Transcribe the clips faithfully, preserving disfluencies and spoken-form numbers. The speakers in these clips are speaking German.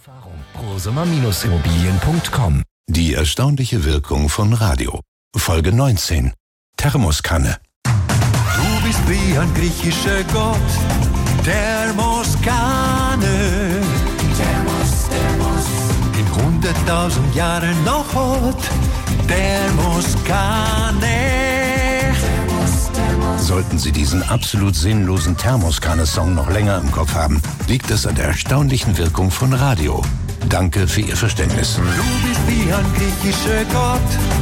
Erfahrung. prosumer Immobilien punkt com. Die erstaunliche Wirkung von Radio. Folge neunzehn. Thermoskanne. Du bist wie ein griechischer Gott. Thermoskanne. Thermos, Thermos. In hunderttausend Jahren noch hot. Thermoskanne. Sollten Sie diesen absolut sinnlosen Thermoskanne-Song noch länger im Kopf haben, liegt es an der erstaunlichen Wirkung von Radio. Danke für Ihr Verständnis. Du bist wie ein griechischer Gott.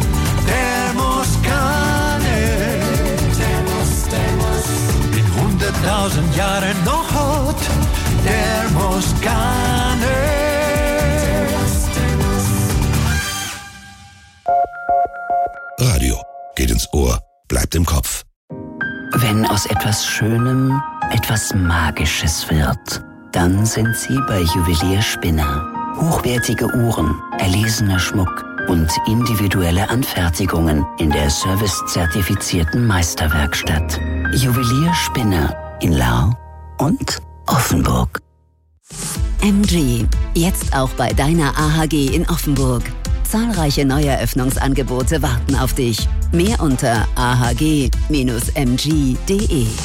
Thermoskanne. Thermos, Thermos. In hunderttausend Jahren noch hot. Thermoskanne. Thermos, Thermos. Radio geht ins Ohr, bleibt im Kopf. Wenn aus etwas Schönem etwas Magisches wird, dann sind Sie bei Juwelier Spinner. Hochwertige Uhren, erlesener Schmuck und individuelle Anfertigungen in der servicezertifizierten Meisterwerkstatt. Juwelier Spinner in Lau und Offenburg. M G, jetzt auch bei deiner A H G in Offenburg. Zahlreiche Neueröffnungsangebote warten auf dich. Mehr unter a h g dash m g punkt d e.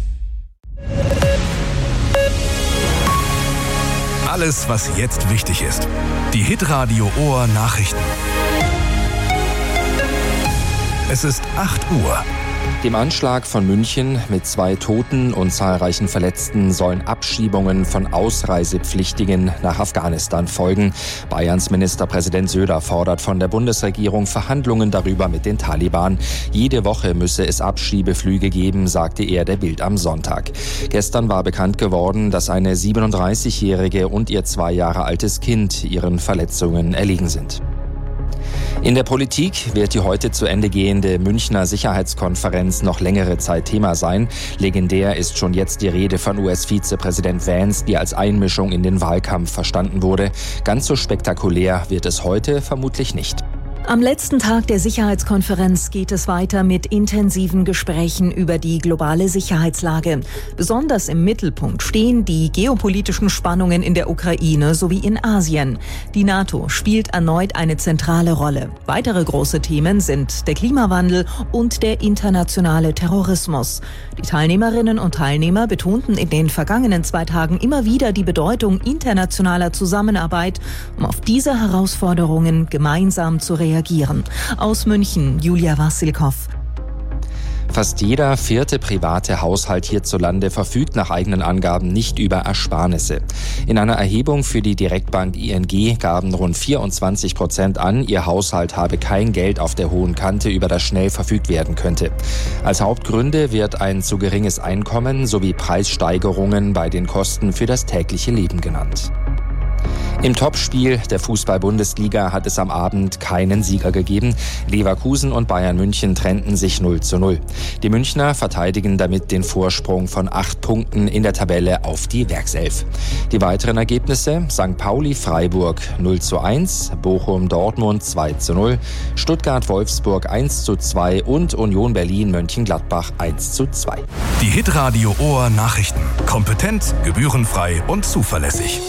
Alles, was jetzt wichtig ist. Die Hitradio Ohr Nachrichten. Es ist acht Uhr. Dem Anschlag von München mit zwei Toten und zahlreichen Verletzten sollen Abschiebungen von Ausreisepflichtigen nach Afghanistan folgen. Bayerns Ministerpräsident Söder fordert von der Bundesregierung Verhandlungen darüber mit den Taliban. Jede Woche müsse es Abschiebeflüge geben, sagte er der Bild am Sonntag. Gestern war bekannt geworden, dass eine siebenunddreißigjährige und ihr zwei Jahre altes Kind ihren Verletzungen erlegen sind. In der Politik wird die heute zu Ende gehende Münchner Sicherheitskonferenz noch längere Zeit Thema sein. Legendär ist schon jetzt die Rede von U S-Vizepräsident Vance, die als Einmischung in den Wahlkampf verstanden wurde. Ganz so spektakulär wird es heute vermutlich nicht. Am letzten Tag der Sicherheitskonferenz geht es weiter mit intensiven Gesprächen über die globale Sicherheitslage. Besonders im Mittelpunkt stehen die geopolitischen Spannungen in der Ukraine sowie in Asien. Die NATO spielt erneut eine zentrale Rolle. Weitere große Themen sind der Klimawandel und der internationale Terrorismus. Die Teilnehmerinnen und Teilnehmer betonten in den vergangenen zwei Tagen immer wieder die Bedeutung internationaler Zusammenarbeit, um auf diese Herausforderungen gemeinsam zu reagieren. Aus München, Julia Wassilkow. Fast jeder vierte private Haushalt hierzulande verfügt nach eigenen Angaben nicht über Ersparnisse. In einer Erhebung für die Direktbank I N G gaben rund vierundzwanzig Prozent an, ihr Haushalt habe kein Geld auf der hohen Kante, über das schnell verfügt werden könnte. Als Hauptgründe wird ein zu geringes Einkommen sowie Preissteigerungen bei den Kosten für das tägliche Leben genannt. Im Topspiel der Fußball-Bundesliga hat es am Abend keinen Sieger gegeben. Leverkusen und Bayern München trennten sich null zu null. Die Münchner verteidigen damit den Vorsprung von acht Punkten in der Tabelle auf die Werkself. Die weiteren Ergebnisse: Sankt Pauli-Freiburg null zu eins, Bochum-Dortmund zwei zu null, Stuttgart-Wolfsburg eins zu zwei und Union Berlin-Mönchengladbach eins zu zwei. Die Hitradio Ohr Nachrichten. Kompetent, gebührenfrei und zuverlässig.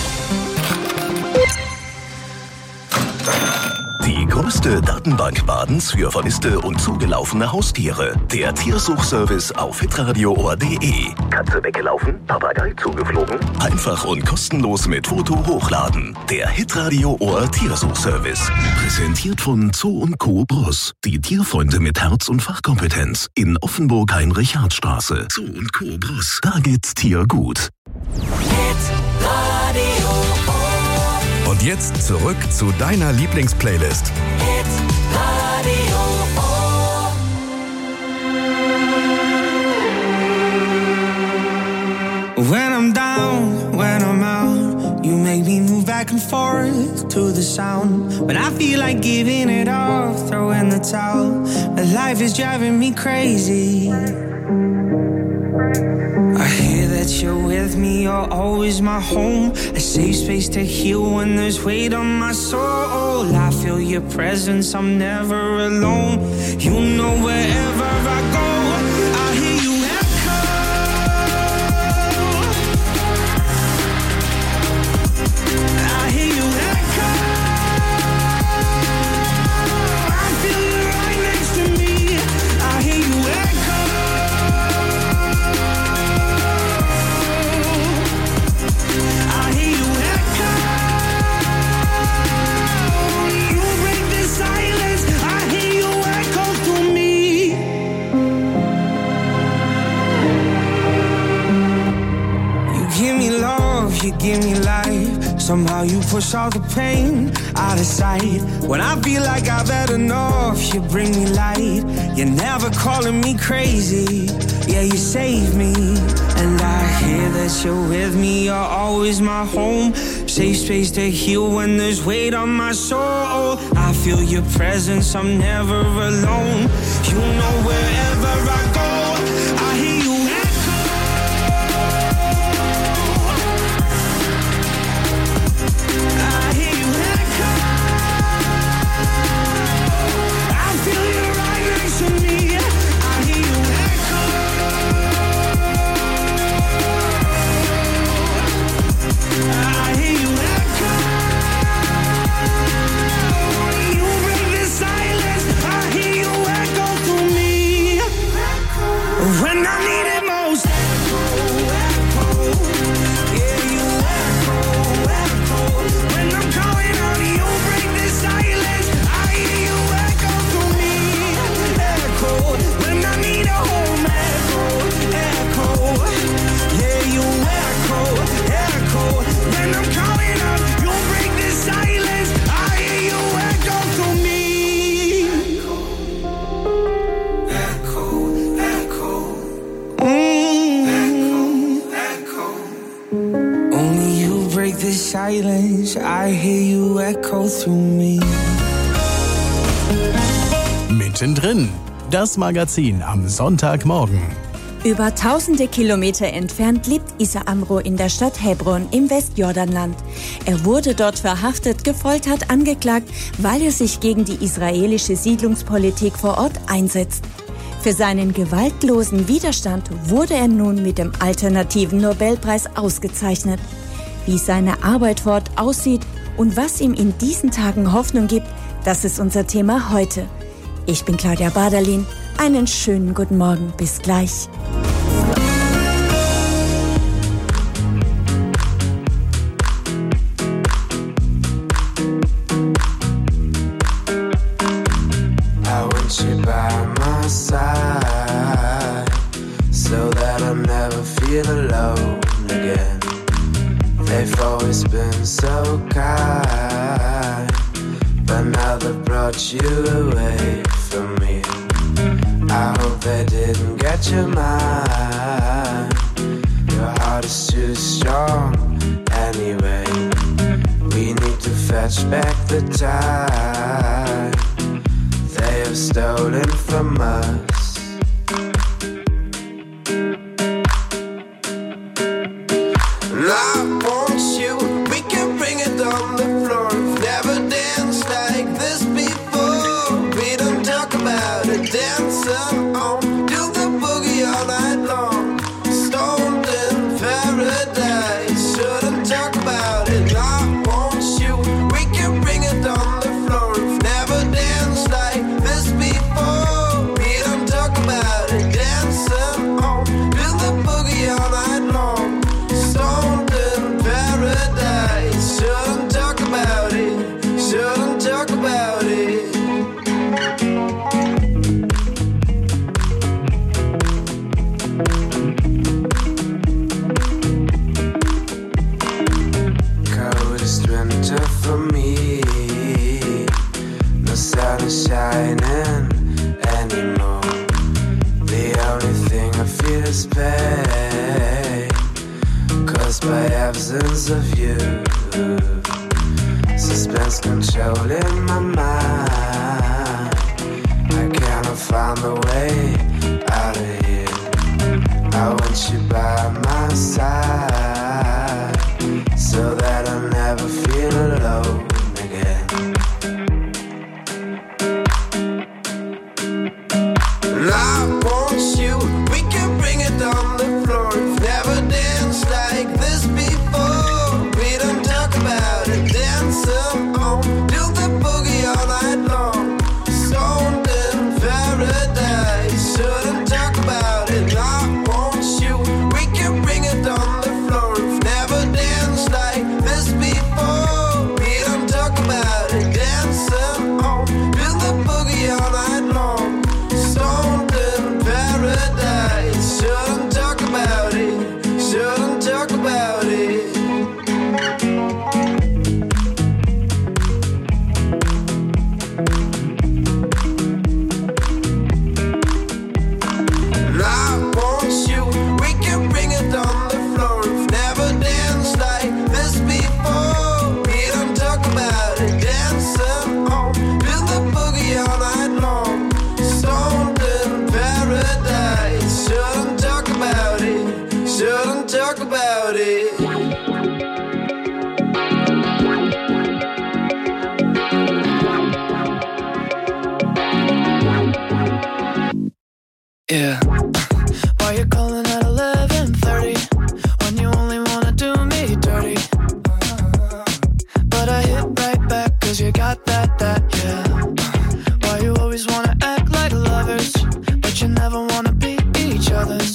Die größte Datenbank Badens für vermisste und zugelaufene Haustiere. Der Tiersuchservice auf hitradio ohr punkt de. Katze weggelaufen? Papagei zugeflogen? Einfach und kostenlos mit Foto hochladen. Der Hitradio Ohr Tiersuchservice. Präsentiert von Zoo und Co. Brus. Die Tierfreunde mit Herz und Fachkompetenz. In Offenburg-Heinrich-Hardt-Straße. Zoo und Co. Brus. Da geht's Tier gut. Und jetzt zurück zu deiner Lieblingsplaylist. When I'm down, when I'm out, you make me move back and forth to the sound. When I feel like giving it up, throw in the towel. But life is driving me crazy. I hear that you're with me, you're always my home. A safe space to heal when there's weight on my soul. I feel your presence, I'm never alone. You know wherever I go, I hear you echo. I Somehow you push all the pain out of sight. When I feel like I've had enough, you bring me light. You're never calling me crazy, yeah, you save me. And I hear that you're with me, you're always my home. Safe space to heal when there's weight on my soul. I feel your presence, I'm never alone. You know wherever I go, I hear you echo. I hear you echo. I feel you right next to me. I hear you echo. I hear you echo. You break the silence. I hear you echo through me. When I need it most. Echo, yeah, you echo, echo. When I'm calling on you, break the silence. I hear you echo through me. Echo, when I need a home. Echo, echo. Yeah, you echo, echo. When I'm calling on you, break the silence. I hear you echo through me. Echo, echo. Mm. Echo, echo. Only you break the silence. I hear you echo through me. Mittendrin, das Magazin am Sonntagmorgen. Über tausende Kilometer entfernt lebt Issa Amro in der Stadt Hebron im Westjordanland. Er wurde dort verhaftet, gefoltert, angeklagt, weil er sich gegen die israelische Siedlungspolitik vor Ort einsetzt. Für seinen gewaltlosen Widerstand wurde er nun mit dem alternativen Nobelpreis ausgezeichnet. Wie seine Arbeit vor Ort aussieht und was ihm in diesen Tagen Hoffnung gibt, das ist unser Thema heute. Ich bin Claudia Baderlin. Einen schönen guten Morgen. Bis gleich. I want you by my side so that I never feel alone again. They've always been so kind, but now they've brought you away from me. I hope they didn't get your mind. Your heart is too strong anyway. We need to fetch back the time they have stolen from us. And I want you, we can bring it on the floor. We've never danced like this before. We don't talk about it, dancing on, do the boogie all night long. Stoned in paradise, shouldn't talk about it. I want you, we can bring it on the floor. We've never danced like this before. We don't talk about it, dancing on, do the boogie all night long. Stoned in paradise, shouldn't talk about it, shouldn't talk about it. Coldest winter for me, no sun is shining anymore. The only thing I feel is pain, caused by absence of you. Suspense controlling my mind. I cannot find a way out of here. I want you by my side so that I never feel alone again. And I want you, we can bring it on the floor. We've never danced like this before. We don't talk about it, dancing on, do the boogie all night long. Stoned in paradise, shouldn't talk about it. I want you, we can bring it on the floor. We've never danced like this before. We don't talk about it, dancing on, do the boogie all night long. Stoned in paradise, shouldn't talk about it, shouldn't talk about it. Yeah. Why you calling at eleven thirty when you only wanna do me dirty? But I hit right back cause you got that, that, yeah. Why you always wanna act like lovers but you never wanna be each other's?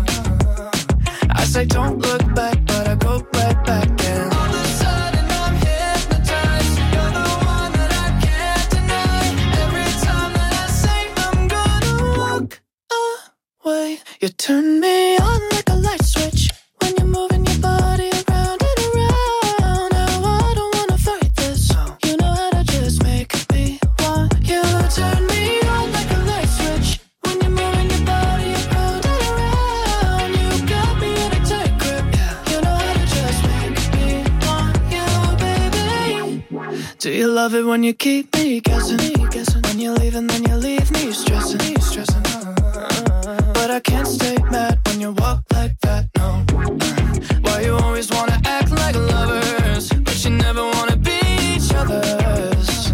I say don't look back but I go right back and all of a sudden I'm hypnotized. You're the one that I can't deny. Every time that I say I'm gonna walk away, you turn me on like a light switch when you're moving your body around and around. Now I don't wanna fight this. You know how to just make me want you. Turn me on like a light switch when you're moving your body around and around. You got me in a tight grip. You know how to just make me want you, baby. Do you love it when you keep me guessing? When you leave and then you leave me stressing, stressing. But I can't stay mad when you walk like that, no. Why you always wanna act like lovers but you never wanna be each other's?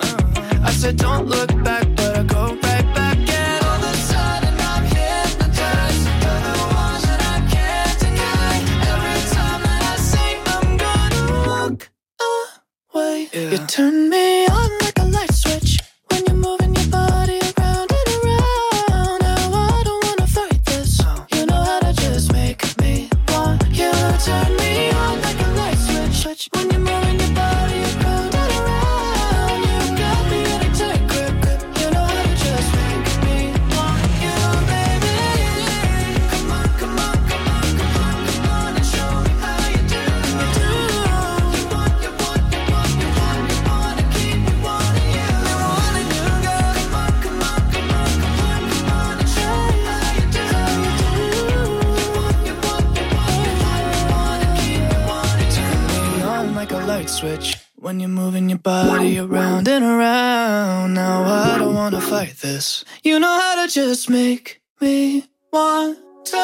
I said don't look back but I go right back and all of a sudden I'm hypnotized. You're the one that I can't deny. Every time that I say I'm gonna walk away, yeah. You turn me on like a light switch when you're moving your body around and around. Now I don't wanna fight this. You know how to just make me want you. Turn me on like a light switch when you're moving your body around and around. You got me in a tight grip. You know how to just make me want you, baby. Come on, come on, come on, come on, come on and show me how you do. You do. You want, you want, you want, you want, you want to keep me wanting you. You wanting you, girl. Come on, come on, come on, come on, come on and show me how you do. You want, you want, you want, you want, you want to keep me wanting you. Turn me on like a light switch when you're moving your body around and around. Now I don't wanna fight this. You know how to just make me want to.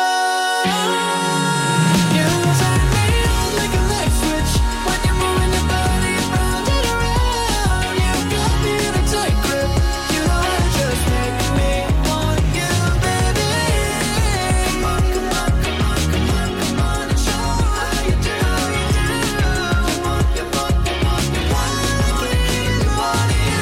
You turn me on like a light switch when you're moving your body around and around. You got me in a tight grip. You know how to just make me want you, baby. Come on, come on, come on, come on, come on and show me how you do. You want, you want, you want, you want, you want to keep me wanting you.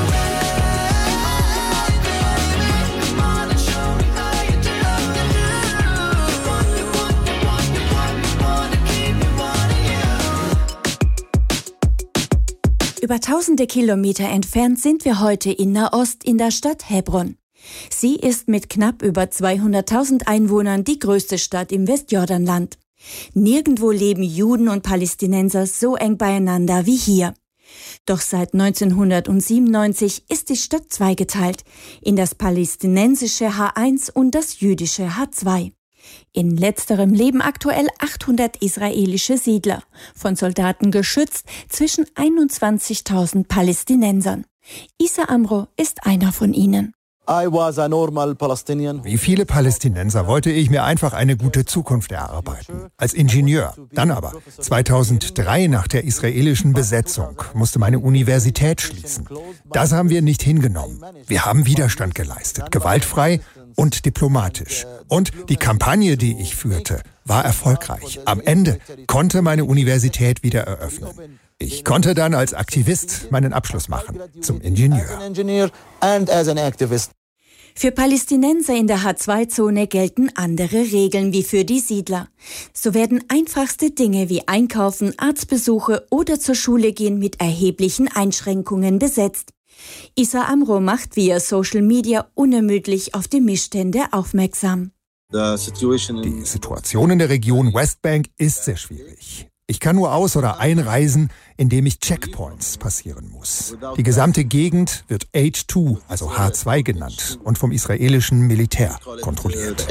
Come on and show me how you do. You want, you want, you want, you want, you want to keep me wanting you. Über tausende Kilometer entfernt sind wir heute in Nahost in der Stadt Hebron. Sie ist mit knapp über zweihunderttausend Einwohnern die größte Stadt im Westjordanland. Nirgendwo leben Juden und Palästinenser so eng beieinander wie hier. Doch seit neunzehnhundertsiebenundneunzig ist die Stadt zweigeteilt, in das palästinensische H eins und das jüdische H zwei. In letzterem leben aktuell achthundert israelische Siedler, von Soldaten geschützt, zwischen einundzwanzigtausend Palästinensern. Isa Amro ist einer von ihnen. Wie viele Palästinenser wollte ich mir einfach eine gute Zukunft erarbeiten. Als Ingenieur. Dann aber, zweitausenddrei nach der israelischen Besetzung, musste meine Universität schließen. Das haben wir nicht hingenommen. Wir haben Widerstand geleistet, gewaltfrei und diplomatisch. Und die Kampagne, die ich führte, war erfolgreich. Am Ende konnte meine Universität wieder eröffnen. Ich konnte dann als Aktivist meinen Abschluss machen, zum Ingenieur. Für Palästinenser in der H zwei Zone gelten andere Regeln wie für die Siedler. So werden einfachste Dinge wie Einkaufen, Arztbesuche oder zur Schule gehen mit erheblichen Einschränkungen besetzt. Isa Amro macht via Social Media unermüdlich auf die Missstände aufmerksam. Die Situation in der Region Westbank ist sehr schwierig. Ich kann nur aus- oder einreisen, indem ich Checkpoints passieren muss. Die gesamte Gegend wird H zwei, also H zwei genannt und vom israelischen Militär kontrolliert.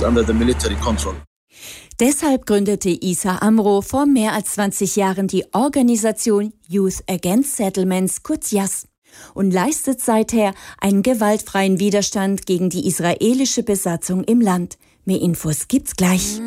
Deshalb gründete Isa Amro vor mehr als zwanzig Jahren die Organisation Youth Against Settlements, kurz Y A S, und leistet seither einen gewaltfreien Widerstand gegen die israelische Besatzung im Land. Mehr Infos gibt's gleich.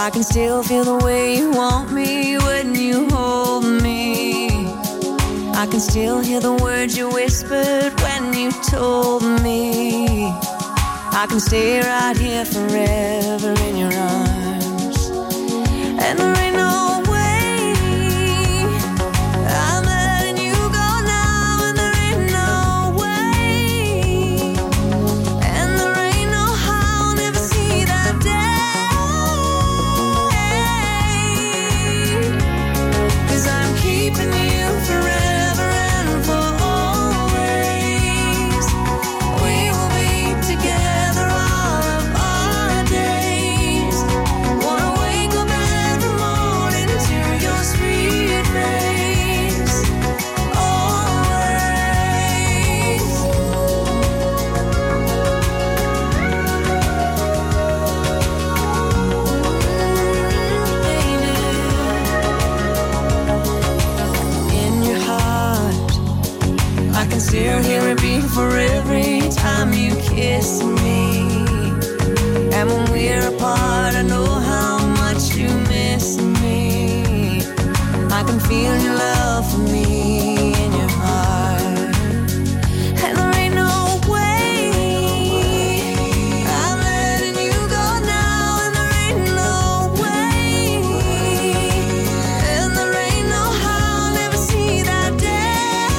I can still feel the way you want me when you hold me. I can still hear the words you whispered when you told me. I can stay right here forever in your arms. And there ain't no way I'm letting you go now. And there ain't no way. And there ain't no how I'll never see that day. 'Cause I'm keeping you forever and for always. We will be together all of our days. Wanna wake up every morning to your sweet face. Always. In your heart, I can still hear it beat for every time you kiss me. And when we're apart, I know how much you miss me. I can feel your love for me in your heart. And there ain't no way I'm letting you go now. And there ain't no way. And there ain't no how I'll never see that day.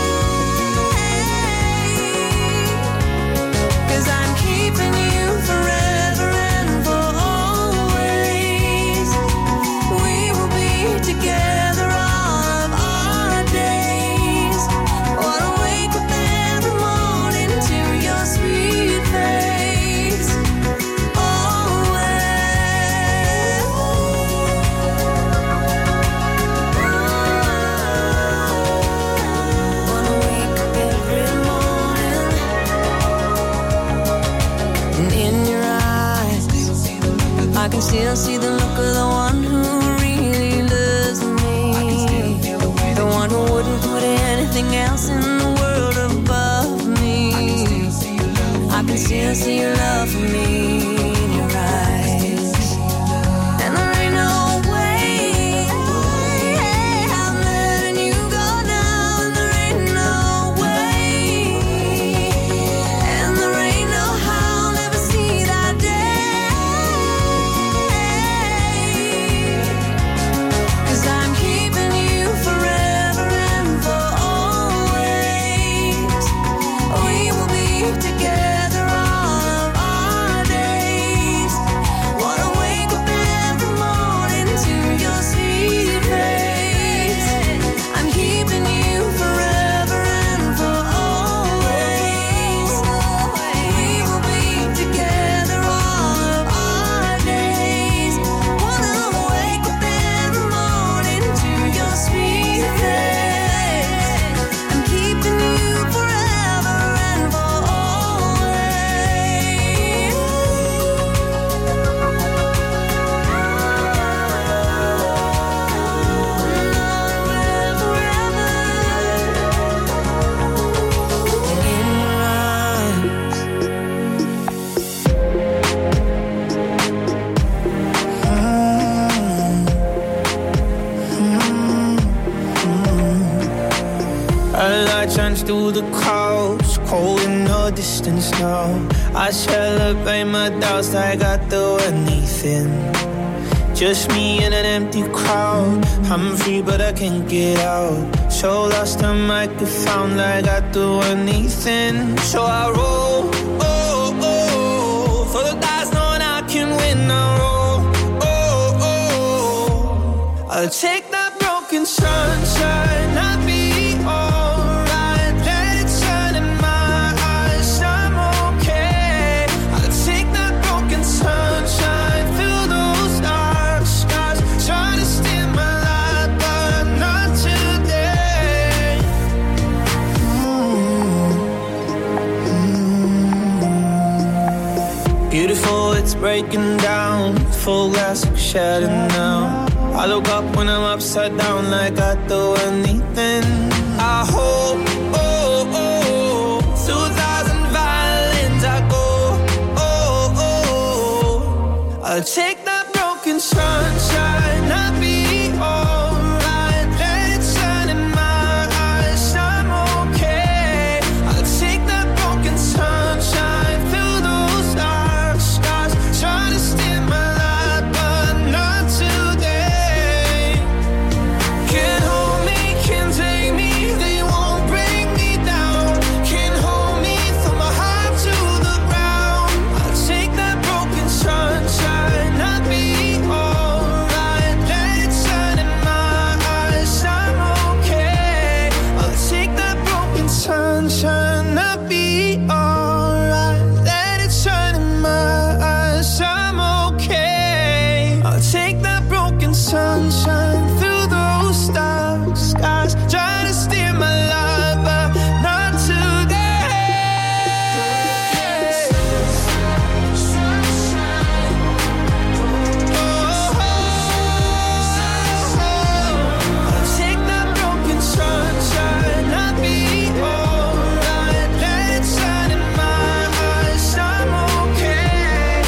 'Cause I'm keeping you forever and for always. We will be together all of our days. Wanna wake up every morning to your sweet face. Always. Wanna wake up every morning. And in your eyes, I can still see the look of the one who really loves me. The one who wouldn't put anything else in the world above me. I can still see your love for me in your eyes. And there ain't no way I'm letting you go now. And there ain't no way. And there ain't no how I'll never see that day. 'Cause I'm keeping you forever and for always. We will be together all of our days. Wanna wake up every morning to your sweet face. I'm keeping you forever and for always. We will be together all of our days. Wanna wake up every morning to your sweet face. I'm keeping you forever and for always. In your arms. A light shines through the clouds, cold in the distance now. I celebrate my doubts like I do anything. Just me in an empty crowd. I'm free but I can't get out. So lost I might get found like I do anything. So I roll, oh, oh, for the dice knowing I can win. I roll, oh, oh, I'll take that broken sunshine, I'll be alright. Let it shine in my eyes, I'm okay. I'll take that broken sunshine, fill those dark skies. Try to steal my light, but not today. Mm-hmm. Beautiful, it's breaking down. Full glass shattered now. I look up when I'm upside down like I do anything. I hope, oh, oh, two thousand violins I go, oh, oh, I'll take that broken soul. was trying to steer my life, but not to their hands. I'll take that broken sunshine, I'll be alright. Let it shine in my eyes, I'm okay.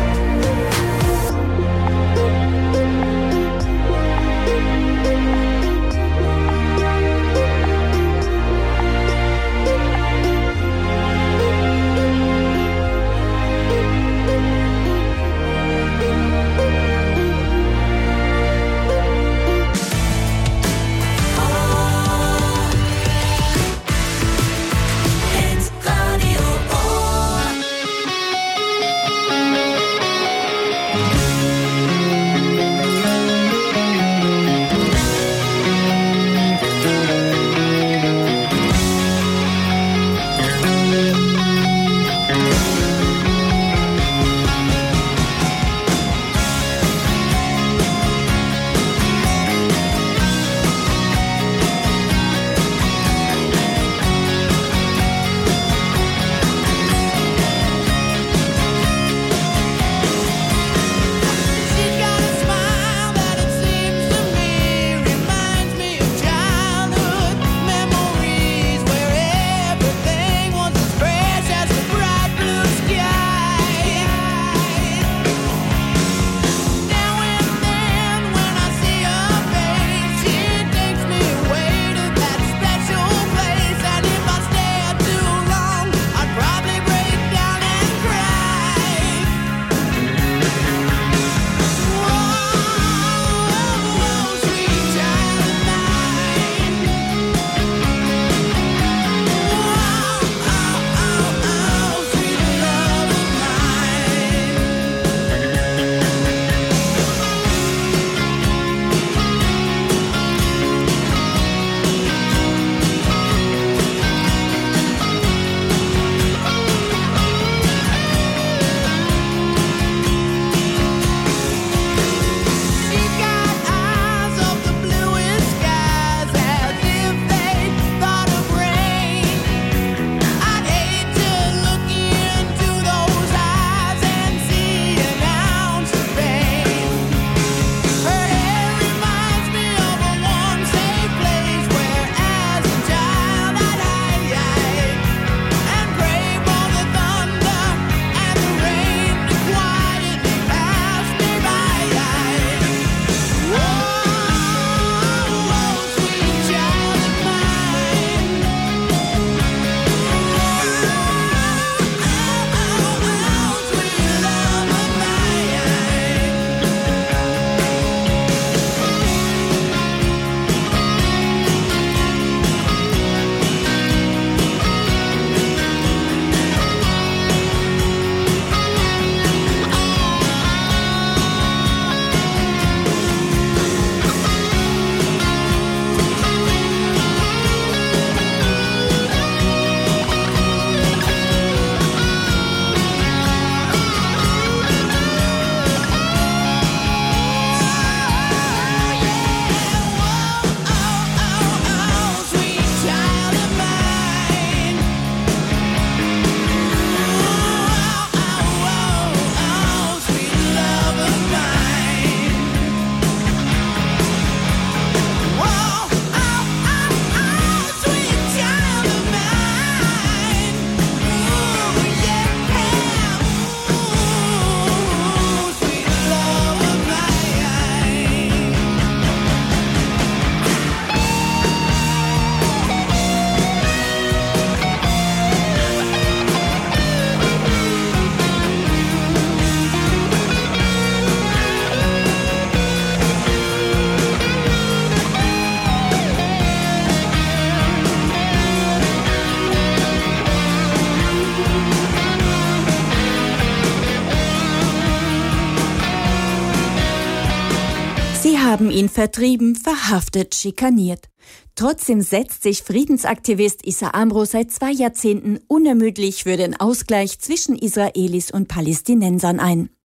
Sie haben ihn vertrieben, verhaftet, schikaniert. Trotzdem setzt sich Friedensaktivist Issa Amro seit zwei Jahrzehnten unermüdlich für den Ausgleich zwischen Israelis und Palästinensern ein.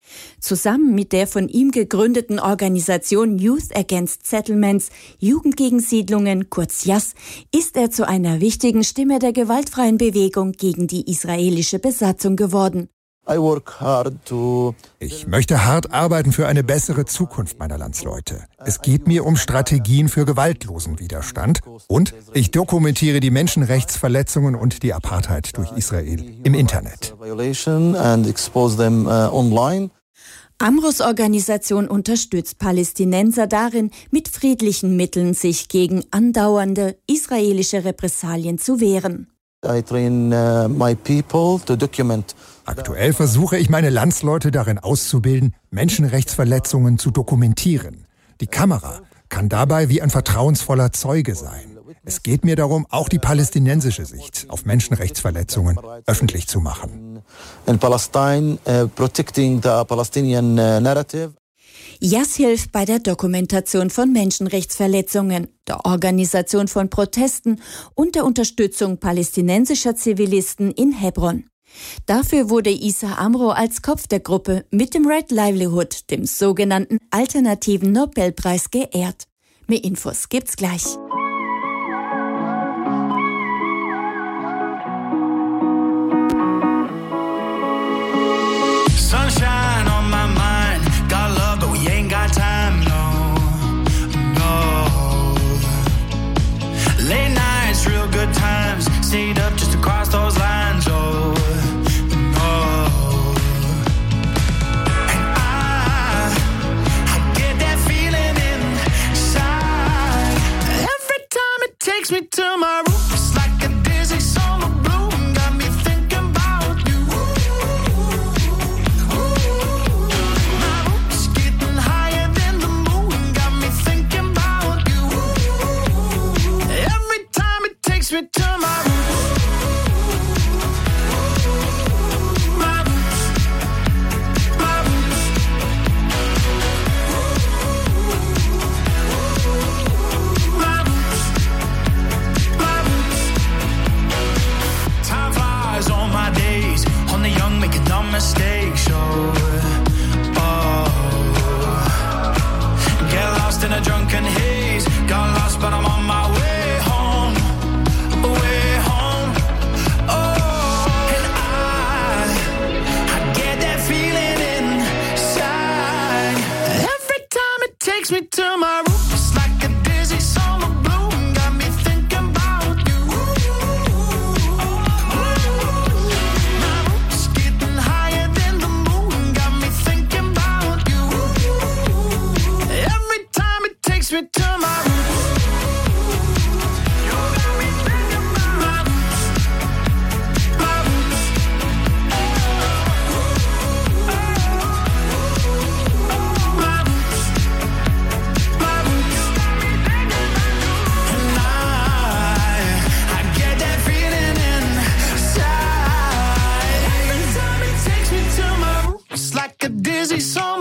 Zusammen mit der von ihm gegründeten Organisation Youth Against Settlements, Jugend gegen Siedlungen, kurz Y A S, ist er zu einer wichtigen Stimme der gewaltfreien Bewegung gegen die israelische Besatzung geworden. Ich möchte hart arbeiten für eine bessere Zukunft meiner Landsleute. Es geht mir um Strategien für gewaltlosen Widerstand und ich dokumentiere die Menschenrechtsverletzungen und die Apartheid durch Israel im Internet. Amros Organisation unterstützt Palästinenser darin, mit friedlichen Mitteln sich gegen andauernde israelische Repressalien zu wehren. Aktuell versuche ich meine Landsleute darin auszubilden, Menschenrechtsverletzungen zu dokumentieren. Die Kamera kann dabei wie ein vertrauensvoller Zeuge sein. Es geht mir darum, auch die palästinensische Sicht auf Menschenrechtsverletzungen öffentlich zu machen. In Palestine, uh, protecting the Palestinian uh, narrative. Y A S hilft bei der Dokumentation von Menschenrechtsverletzungen, der Organisation von Protesten und der Unterstützung palästinensischer Zivilisten in Hebron. Dafür wurde Issa Amro als Kopf der Gruppe mit dem Red Livelihood, dem sogenannten alternativen Nobelpreis, geehrt. Mehr Infos gibt's gleich. Sunshine on my mind, got love but we ain't got time, no, no. Late nights, real good times, stayed up just to cross those lines, oh, no. And I, I get that feeling inside. Every time it takes me to my room, it's like a dizzy summer bloom, got me thinking about you. Takes me to my roots, my roots, my roots, my roots, my roots. Time flies on my days, on the young making dumb mistakes, sure. Oh, get lost in a drunken haze, got lost but I'm on my way. Takes me to my roots, it's like a dizzy summer bloom, got me thinking about you. My roots getting higher than the moon, got me thinking about you. Every time it takes me to my roots. You got me thinking about my roots, my roots. My roots. Dizzy song.